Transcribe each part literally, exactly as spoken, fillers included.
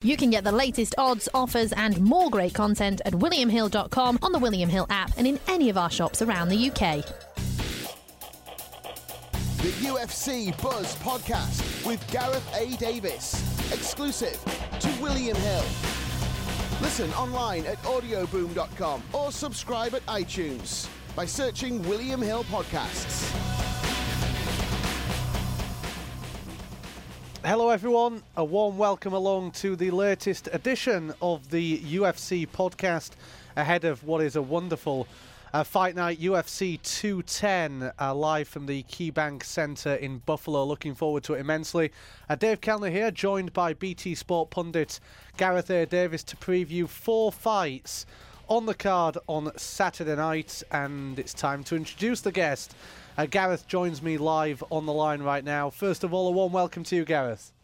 You can get the latest odds, offers and more great content at william hill dot com, on the William Hill app and in any of our shops around the U K. The U F C Buzz Podcast with Gareth A. Davis. Exclusive to William Hill. Listen online at audio boom dot com or subscribe at iTunes by searching William Hill Podcasts. Hello everyone, a warm welcome along to the latest edition of the U F C podcast ahead of what is a wonderful uh, fight night, U F C two ten, uh, live from the KeyBank Centre in Buffalo. Looking forward to it immensely. Uh, Dave Kellner here, joined by B T Sport pundit Gareth A. Davis to preview four fights on the card on Saturday night, and it's time to introduce the guest. Uh, Gareth joins me live on the line right now. First of all, a warm welcome to you, Gareth.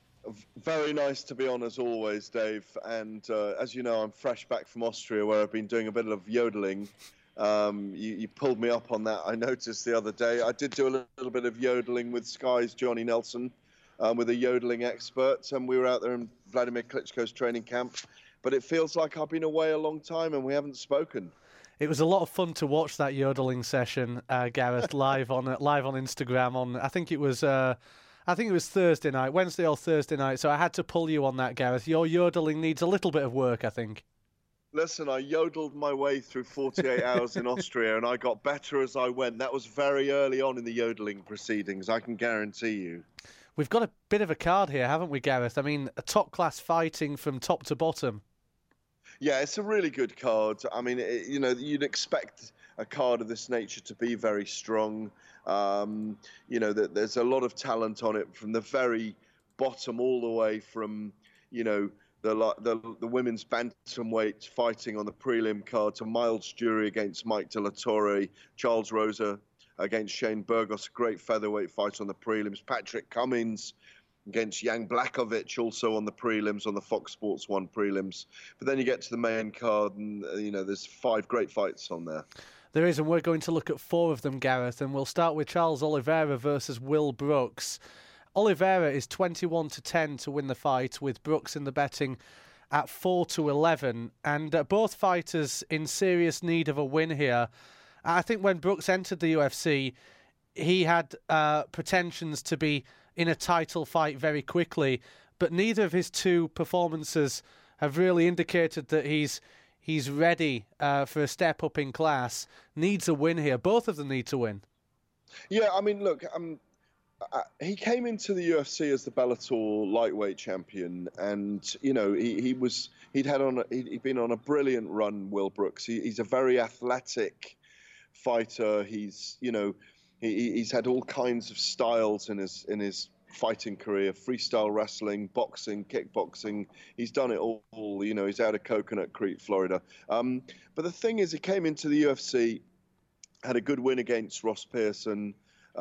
Very nice to be on as always, Dave. And uh, as you know, I'm fresh back from Austria, where I've been doing a bit of yodeling. Um, you, you pulled me up on that, I noticed the other day. I did do a little bit of yodeling with Sky's Johnny Nelson, um, with a yodeling expert, and we were out there in Vladimir Klitschko's training camp. But it feels like I've been away a long time and we haven't spoken. It was a lot of fun to watch that yodeling session, uh, Gareth, live on uh, live on Instagram. On I think it was uh, I think it was Thursday night, Wednesday or Thursday night. So I had to pull you on that, Gareth. Your yodeling needs a little bit of work, I think. Listen, I yodeled my way through forty-eight hours in Austria, and I got better as I went. That was very early on in the yodeling proceedings, I can guarantee you. We've got a bit of a card here, haven't we, Gareth? I mean, a top-class fighting from top to bottom. Yeah, it's a really good card. I mean, it, you know, you'd expect a card of this nature to be very strong. Um, you know, that there's a lot of talent on it from the very bottom all the way from, you know, the the, the women's bantamweight fighting on the prelim card to Miles Jury against Mike De La Torre, Charles Rosa against Shane Burgos, great featherweight fight on the prelims, Patrick Cummins against Jan Blachowicz, also on the prelims, on the Fox Sports one prelims. But then you get to the main card and, uh, you know, there's five great fights on there. There is, and we're going to look at four of them, Gareth, and we'll start with Charles Oliveira versus Will Brooks. Oliveira is twenty-one to ten to win the fight, with Brooks in the betting at four to eleven, and uh, both fighters in serious need of a win here. I think when Brooks entered the U F C, he had uh, pretensions to be in a title fight very quickly, but neither of his two performances have really indicated that he's he's ready uh, for a step up in class. Needs a win here. Both of them need to win. Yeah, I mean, look, um, uh, he came into the U F C as the Bellator lightweight champion, and you know he, he was he'd had on a, he'd, he'd been on a brilliant run. Will Brooks, he, he's a very athletic fighter. He's you know. He, he's had all kinds of styles in his in his fighting career: freestyle wrestling, boxing, kickboxing. He's done it all. You know, he's out of Coconut Creek, Florida. Um, but the thing is, he came into the U F C, had a good win against Ross Pearson,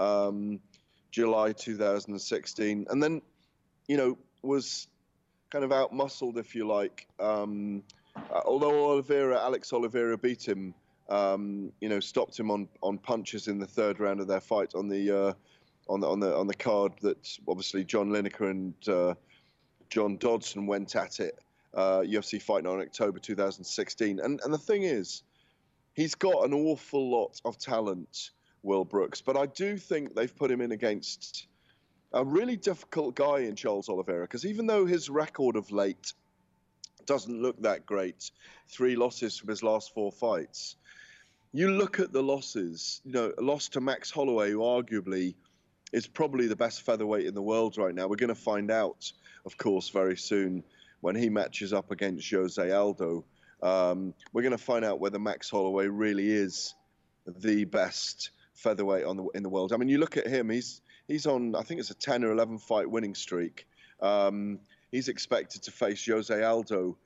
um, July two thousand sixteen, and then, you know, was kind of out-muscled, if you like. Um, uh, although Oliveira, Alex Oliveira beat him. Um, you know, stopped him on, on punches in the third round of their fight on the uh, on the on the on the card that obviously John Lineker and uh, John Dodson went at it. Uh, U F C Fight Night in October two thousand sixteen, and and the thing is, he's got an awful lot of talent, Will Brooks. But I do think they've put him in against a really difficult guy in Charles Oliveira, because even though his record of late doesn't look that great, three losses from his last four fights. You look at the losses, you know, a loss to Max Holloway, who arguably is probably the best featherweight in the world right now. We're going to find out, of course, very soon when he matches up against Jose Aldo. Um, we're going to find out whether Max Holloway really is the best featherweight on the, in the world. I mean, you look at him, he's he's on, I think it's a ten or eleven fight winning streak. Um, he's expected to face Jose Aldo,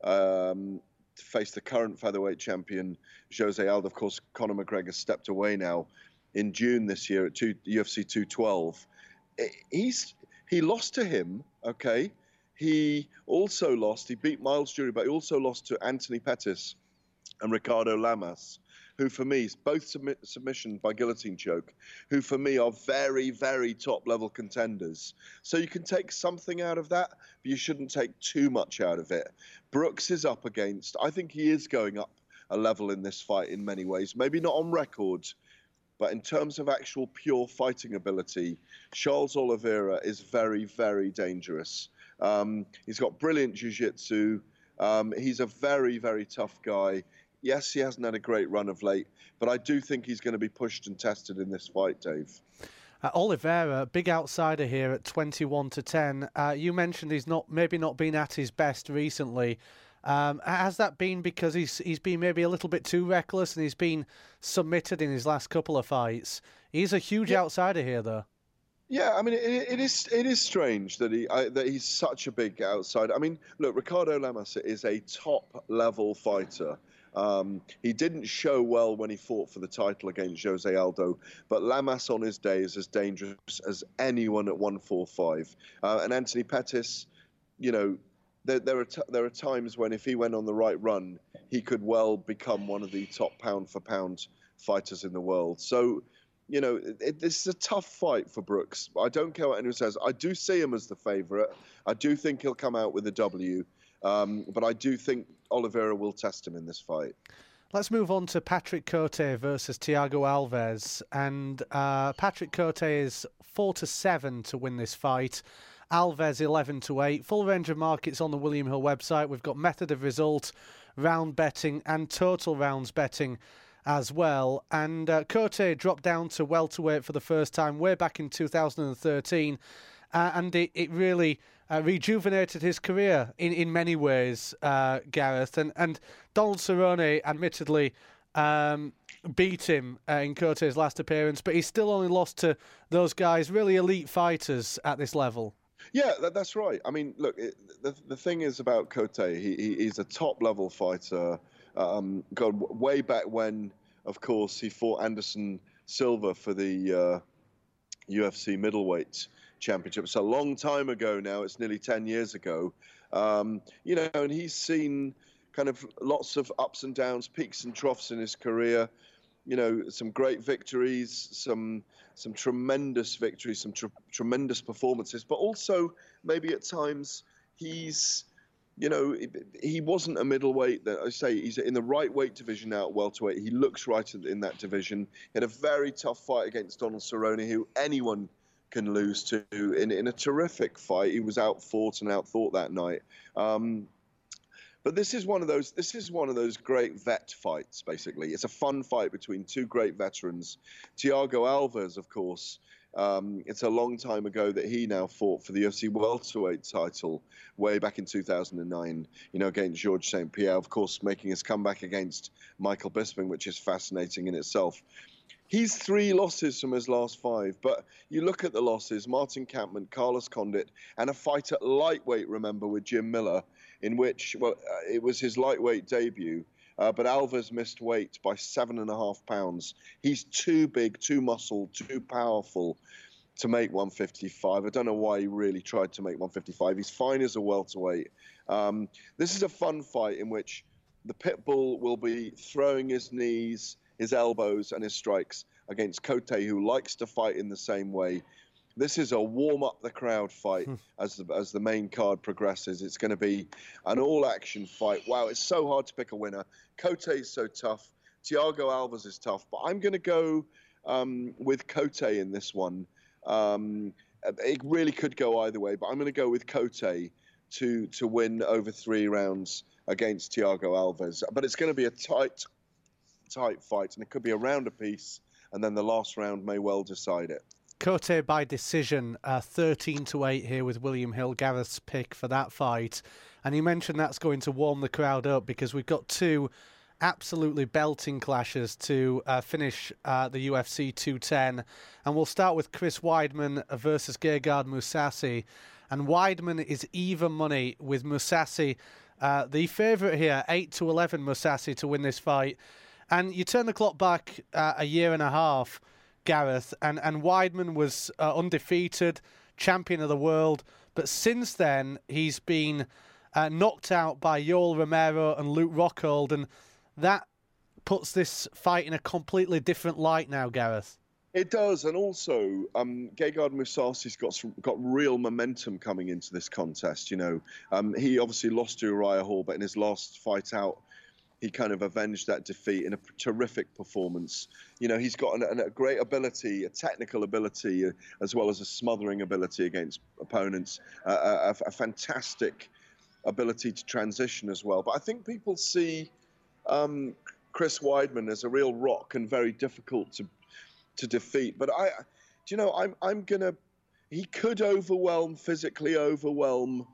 um, to face the current featherweight champion, Jose Aldo. Of course, Conor McGregor stepped away now in June this year at two, U F C two twelve. He's he lost to him, okay? He also lost, he beat Miles Jury, but he also lost to Anthony Pettis and Ricardo Lamas. who for me, both submit, submission by guillotine choke, who for me are very, very top-level contenders. So you can take something out of that, but you shouldn't take too much out of it. Brooks is up against, I think he is going up a level in this fight in many ways. Maybe not on record, but in terms of actual pure fighting ability, Charles Oliveira is very, very dangerous. Um, he's got brilliant jiu-jitsu. Um, he's a very, very tough guy. Yes, he hasn't had a great run of late, but I do think he's going to be pushed and tested in this fight, Dave. Uh, Oliveira, big outsider here at twenty-one to ten. Uh, you mentioned he's not maybe not been at his best recently. Um, has that been because he's he's been maybe a little bit too reckless and he's been submitted in his last couple of fights? He's a huge yeah. outsider here, though. Yeah, I mean, it, it is it is strange that he I, that he's such a big outsider. I mean, look, Ricardo Lamas is a top-level fighter. Um, he didn't show well when he fought for the title against Jose Aldo, but Lamas on his day is as dangerous as anyone at one forty-five. Uh, and Anthony Pettis, you know, there, there are t- there are times when if he went on the right run, he could well become one of the top pound-for-pound fighters in the world. So, you know, it, this is a tough fight for Brooks. I don't care what anyone says. I do see him as the favourite. I do think he'll come out with a W. Um, but I do think Oliveira will test him in this fight. Let's move on to Patrick Cote versus Thiago Alves. And uh, Patrick Cote is four to seven to win this fight. Alves eleven to eight. Full range of markets on the William Hill website. We've got method of result, round betting, and total rounds betting as well. And uh, Cote dropped down to welterweight for the first time way back in two thousand thirteen. Uh, and it, it really uh, rejuvenated his career in, in many ways, uh, Gareth. And, and Donald Cerrone, admittedly, um, beat him uh, in Cote's last appearance, but he's still only lost to those guys, really elite fighters at this level. Yeah, that, that's right. I mean, look, it, the, the thing is about Cote, he, he, he's a top-level fighter. Um, God, way back when, of course, he fought Anderson Silva for the uh, U F C middleweight championship. It's a long time ago now. It's nearly ten years ago. Um, you know, and he's seen kind of lots of ups and downs, peaks and troughs in his career. You know, some great victories, some some tremendous victories, some tr- tremendous performances, but also maybe at times he's, you know, he wasn't a middleweight. That I say he's in the right weight division now at welterweight. He looks right in that division. He had a very tough fight against Donald Cerrone, who anyone can lose to in, in a terrific fight. He was outfought and outthought that night. Um, but this is one of those. This is one of those great vet fights. Basically, it's a fun fight between two great veterans. Thiago Alves, of course. Um, it's a long time ago that he now fought for the U F C welterweight title, way back in two thousand nine. You know, against Georges Saint Pierre, of course, making his comeback against Michael Bisping, which is fascinating in itself. He's three losses from his last five, but you look at the losses, Martin Kampmann, Carlos Condit, and a fight at lightweight, remember, with Jim Miller, in which, well, uh, it was his lightweight debut, uh, but Alves missed weight by seven and a half pounds. He's too big, too muscled, too powerful to make one fifty-five. I don't know why he really tried to make one fifty-five. He's fine as a welterweight. Um, this is a fun fight in which the Pitbull will be throwing his knees, his elbows and his strikes against Cote, who likes to fight in the same way. This is a warm-up-the-crowd fight as the, as the main card progresses. It's going to be an all-action fight. Wow, it's so hard to pick a winner. Cote is so tough. Thiago Alves is tough. But I'm going to go um, with Cote in this one. Um, it really could go either way, but I'm going to go with Cote to, to win over three rounds against Thiago Alves. But it's going to be a tight... tight fight, and it could be a round apiece, and then the last round may well decide it. Cote by decision, uh, thirteen to eight here with William Hill, Gareth's pick for that fight. And you mentioned that's going to warm the crowd up because we've got two absolutely belting clashes to uh, finish uh, the U F C two ten. And we'll start with Chris Weidman versus Gegard Mousasi. And Weidman is even money with Mousasi, uh, the favourite here, eight to eleven Mousasi to win this fight. And you turn the clock back uh, a year and a half, Gareth, and, and Weidman was uh, undefeated, champion of the world. But since then, he's been uh, knocked out by Yoel Romero and Luke Rockhold. And that puts this fight in a completely different light now, Gareth. It does, and also um, Gegard Mousasi's got some, got real momentum coming into this contest. You know, um, he obviously lost to Uriah Hall, but in his last fight out, he kind of avenged that defeat in a terrific performance. You know, he's got an, a great ability, a technical ability, uh, as well as a smothering ability against opponents. Uh, a, a fantastic ability to transition as well. But I think people see um, Chris Weidman as a real rock and very difficult to to defeat. But I, do you know, I'm I'm gonna. He could overwhelm, physically overwhelm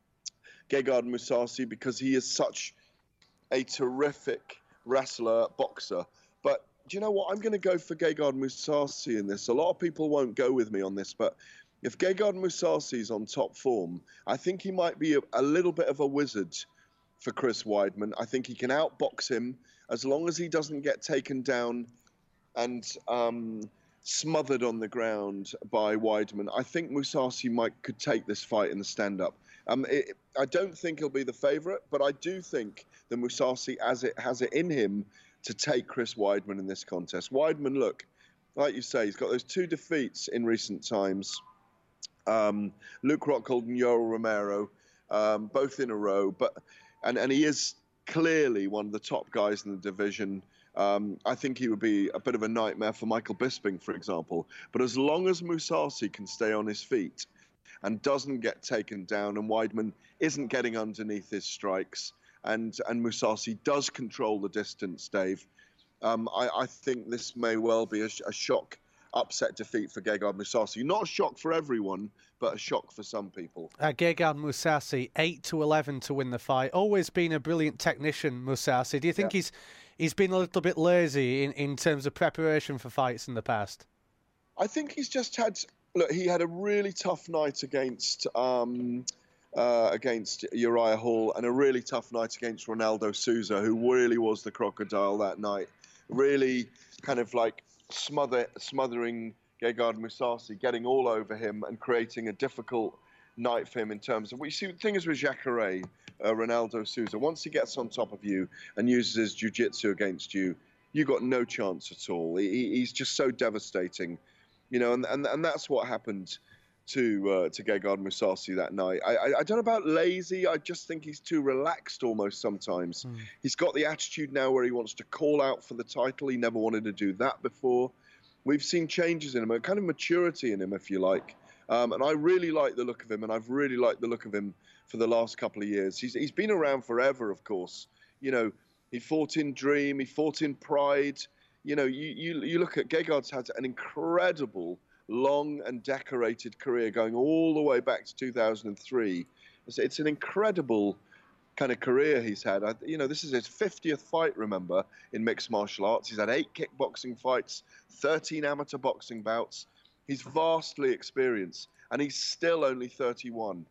Gegard Mousasi because he is such a terrific wrestler, boxer. But do you know what? I'm going to go for Gegard Mousasi in this. A lot of people won't go with me on this, but if Gegard Mousasi is on top form, I think he might be a, a little bit of a wizard for Chris Weidman. I think he can outbox him as long as he doesn't get taken down and um, smothered on the ground by Weidman. I think Mousasi might could take this fight in the stand-up. Um, it, I don't think he'll be the favourite, but I do think that Mousasi has it, has it in him to take Chris Weidman in this contest. Weidman, look, like you say, he's got those two defeats in recent times. Um, Luke Rockhold and Yoel Romero, um, both in a row. But and, and he is clearly one of the top guys in the division. Um, I think he would be a bit of a nightmare for Michael Bisping, for example. But as long as Mousasi can stay on his feet and doesn't get taken down, and Weidman isn't getting underneath his strikes, and, and Mousasi does control the distance, Dave, um, I, I think this may well be a, a shock, upset defeat for Gegard Mousasi. Not a shock for everyone, but a shock for some people. Uh, Gegard Mousasi, eight to eleven to win the fight. Always been a brilliant technician, Mousasi. Do you think yeah. he's he's been a little bit lazy in, in terms of preparation for fights in the past? I think he's just had... Look, he had a really tough night against um, uh, against Uriah Hall and a really tough night against Ronaldo Souza, who really was the crocodile that night. Really kind of like smother, smothering Gegard Mousasi, getting all over him and creating a difficult night for him in terms of... What you see, the thing is with Jacare, uh, Ronaldo Souza, once he gets on top of you and uses his jiu-jitsu against you, you've got no chance at all. He, he's just so devastating. You know, and, and and that's what happened to uh, to Gegard Mousasi that night. I, I I don't know about lazy. I just think he's too relaxed almost sometimes. Mm. He's got the attitude now where he wants to call out for the title. He never wanted to do that before. We've seen changes in him, a kind of maturity in him, if you like. Um, and I really like the look of him, and I've really liked the look of him for the last couple of years. He's he's been around forever, of course. You know, he fought in Dream, he fought in Pride. You know, you, you you look at Gegard's had an incredible, long and decorated career going all the way back to two thousand three. It's, it's an incredible kind of career he's had. I, you know, this is his fiftieth fight, remember, in mixed martial arts. He's had eight kickboxing fights, thirteen amateur boxing bouts. He's vastly experienced, and he's still only thirty-one.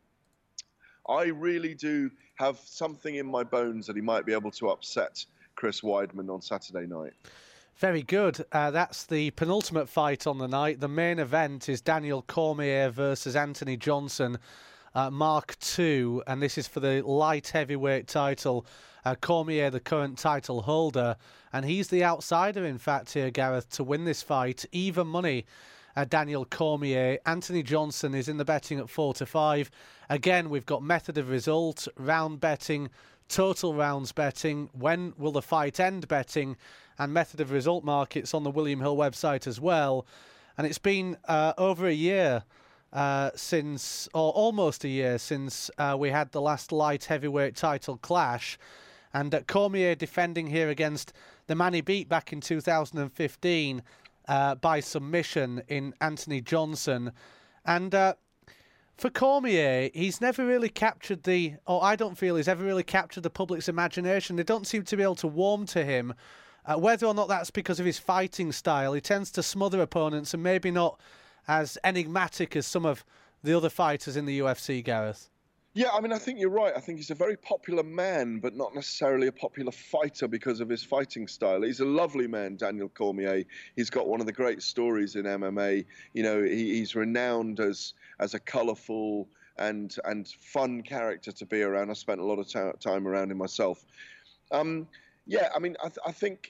I really do have something in my bones that he might be able to upset Chris Weidman on Saturday night. Very good. Uh, that's the penultimate fight on the night. The main event is Daniel Cormier versus Anthony Johnson, uh, Mark two, and this is for the light heavyweight title. Uh, Cormier, the current title holder, and he's the outsider, in fact, here, Gareth, to win this fight. Even money, uh, Daniel Cormier. Anthony Johnson is in the betting at four to five. Again, we've got method of result, round betting, total rounds betting, when will the fight end betting, and method of result markets on the William Hill website as well. And it's been uh, over a year uh, since, or almost a year since uh, we had the last light heavyweight title clash. And uh, Cormier defending here against the man he beat back in two thousand fifteen uh, by submission in Anthony Johnson. And uh, for Cormier, he's never really captured the, or I don't feel he's ever really captured the public's imagination. They don't seem to be able to warm to him. Uh, whether or not that's because of his fighting style, he tends to smother opponents and maybe not as enigmatic as some of the other fighters in the U F C, Gareth. Yeah, I mean, I think you're right. I think he's a very popular man, but not necessarily a popular fighter because of his fighting style. He's a lovely man, Daniel Cormier. He's got one of the great stories in M M A. You know, he, he's renowned as as a colourful and and fun character to be around. I spent a lot of t- time around him myself. Um, yeah, I mean, I, th- I think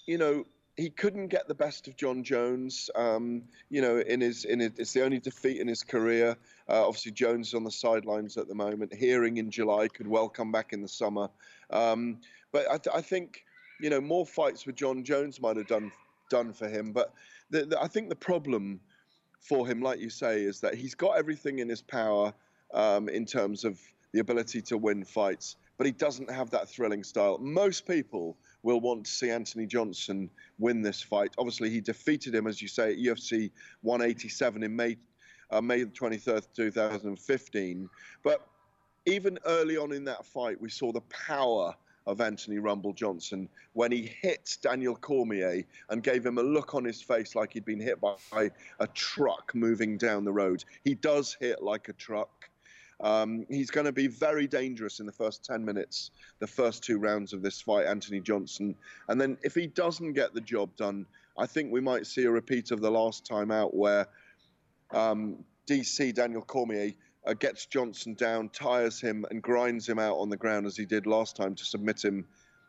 you know, he couldn't get the best of John Jones. Um, you know, in his in his, it's the only defeat in his career. Uh, obviously, Jones is on the sidelines at the moment. Hearing in July, could well come back in the summer. Um, but I, th- I think, you know, more fights with John Jones might have done done for him. But the, the, I think the problem for him, like you say, is that he's got everything in his power um, in terms of the ability to win fights, but he doesn't have that thrilling style. Most people will want to see Anthony Johnson win this fight. Obviously, he defeated him, as you say, at U F C one eighty-seven in May, uh, May the twenty-third, two thousand fifteen. But even early on in that fight, we saw the power of Anthony Rumble Johnson when he hit Daniel Cormier and gave him a look on his face like he'd been hit by a truck moving down the road. He does hit like a truck. Um, he's going to be very dangerous in the first ten minutes, the first two rounds of this fight, Anthony Johnson. And then if he doesn't get the job done, I think we might see a repeat of the last time out where um, D C, Daniel Cormier, uh, gets Johnson down, tires him and grinds him out on the ground as he did last time to submit him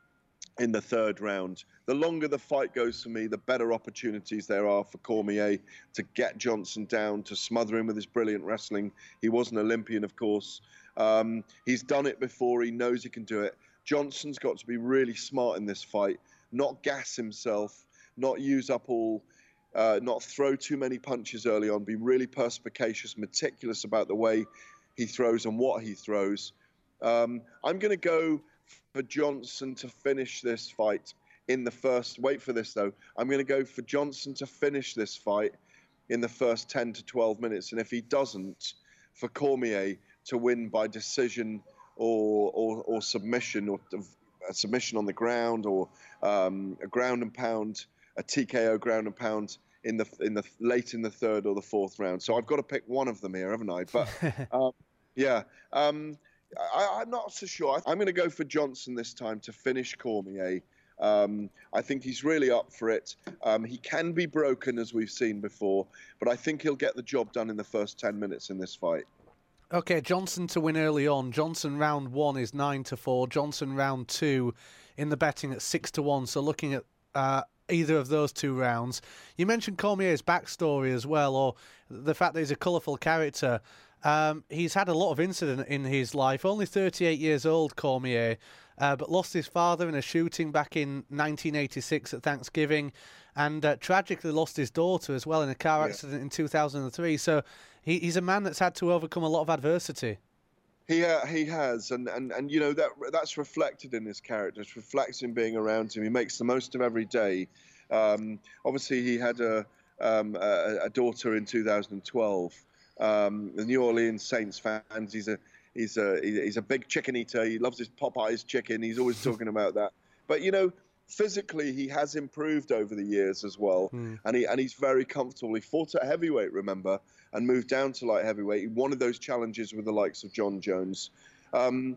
in the third round. The longer the fight goes for me, the better opportunities there are for Cormier to get Johnson down, to smother him with his brilliant wrestling. He was an Olympian, of course. Um, he's done it before. He knows he can do it. Johnson's got to be really smart in this fight, not gas himself, not use up all, uh, not throw too many punches early on, be really perspicacious, meticulous about the way he throws and what he throws. Um, I'm going to go for Johnson to finish this fight in the first, wait for this though, I'm going to go for Johnson to finish this fight in the first ten to twelve minutes. And if he doesn't, for Cormier to win by decision or or, or submission, or a submission on the ground, or um, a ground and pound, a T K O ground and pound in the in the late in the third or the fourth round. So I've got to pick one of them here, haven't I? But um, yeah. Um, I, I'm not so sure. I'm going to go for Johnson this time to finish Cormier. Um, I think he's really up for it. Um, he can be broken, as we've seen before, but I think he'll get the job done in the first ten minutes in this fight. Okay, Johnson to win early on. Johnson round one is nine to four. Johnson round two in the betting at six to one. So looking at uh, either of those two rounds. You mentioned Cormier's backstory as well, or the fact that he's a colourful character. Um, he's had a lot of incident in his life. Only thirty-eight years old, Cormier, uh, but lost his father in a shooting back in nineteen eighty-six at Thanksgiving, and uh, tragically lost his daughter as well in a car accident yeah. in two thousand three. So he, he's a man that's had to overcome a lot of adversity. He uh, he has, and, and, and you know that that's reflected in his character. It reflects in being around him. He makes the most of every day. Um, obviously, he had a, um, a a daughter in two thousand twelve. Um, the New Orleans Saints fans. He's a he's a he's a big chicken eater. He loves his Popeyes chicken. He's always talking about that. But you know, physically he has improved over the years as well, mm. and he and he's very comfortable. He fought at heavyweight, remember, and moved down to light heavyweight. He wanted those challenges with the likes of John Jones. Um,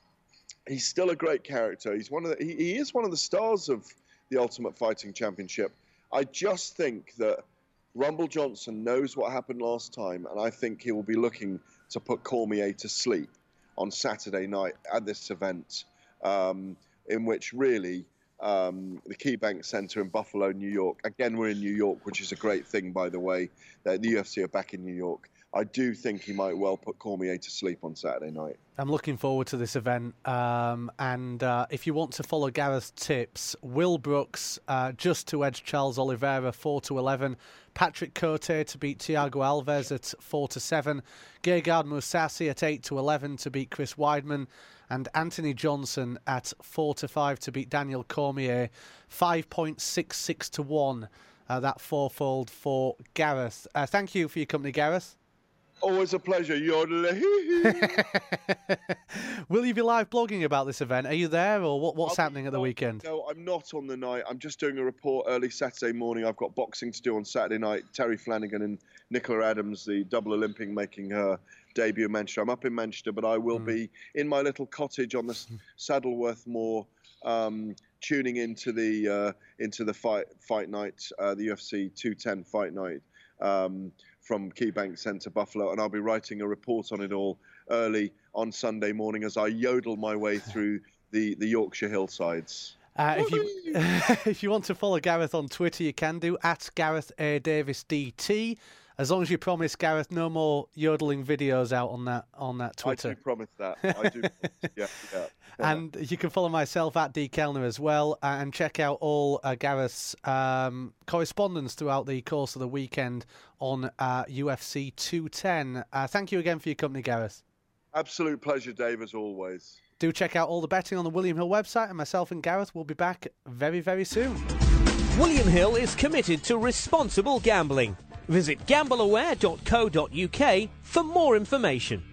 he's still a great character. He's one of the, he, he is one of the stars of the Ultimate Fighting Championship. I just think that Rumble Johnson knows what happened last time, and I think he will be looking to put Cormier to sleep on Saturday night at this event, um, in which really um, the KeyBank Center in Buffalo, New York. Again, we're in New York, which is a great thing, by the way. The U F C are back in New York. I do think he might well put Cormier to sleep on Saturday night. I'm looking forward to this event. Um, and uh, if you want to follow Gareth's tips, Will Brooks uh, just to edge Charles Oliveira four to eleven. Patrick Cote to beat Thiago Alves at four to seven. Gegard Mousasi at eight to eleven to beat Chris Weidman. And Anthony Johnson at four to five to beat Daniel Cormier. five point six six to one. Uh, that fourfold for Gareth. Uh, thank you for your company, Gareth. Always a pleasure. Will you be live blogging about this event? Are you there, or what, what's I'll happening at the not, weekend? No, I'm not on the night. I'm just doing a report early Saturday morning. I've got boxing to do on Saturday night. Terry Flanagan and Nicola Adams, the double Olympian, making her debut in Manchester. I'm up in Manchester, but I will mm. be in my little cottage on the Saddleworth Moor, um, tuning into the uh, into the fight fight night, uh, the U F C two ten fight night. Um, from KeyBank Center Buffalo, and I'll be writing a report on it all early on Sunday morning as I yodel my way through the, the Yorkshire hillsides. Uh, if you if you want to follow Gareth on Twitter, you can do at Gareth A Davis D T. As long as you promise, Gareth, no more yodeling videos out on that on that Twitter. I do promise that. I do. yeah, yeah. And you can follow myself at D Kellner as well, and check out all uh, Gareth's um, correspondence throughout the course of the weekend on uh, U F C two ten. Uh, thank you again for your company, Gareth. Absolute pleasure, Dave, as always. Do check out all the betting on the William Hill website, and myself and Gareth will be back very, very soon. William Hill is committed to responsible gambling. Visit gambleaware dot co dot uk for more information.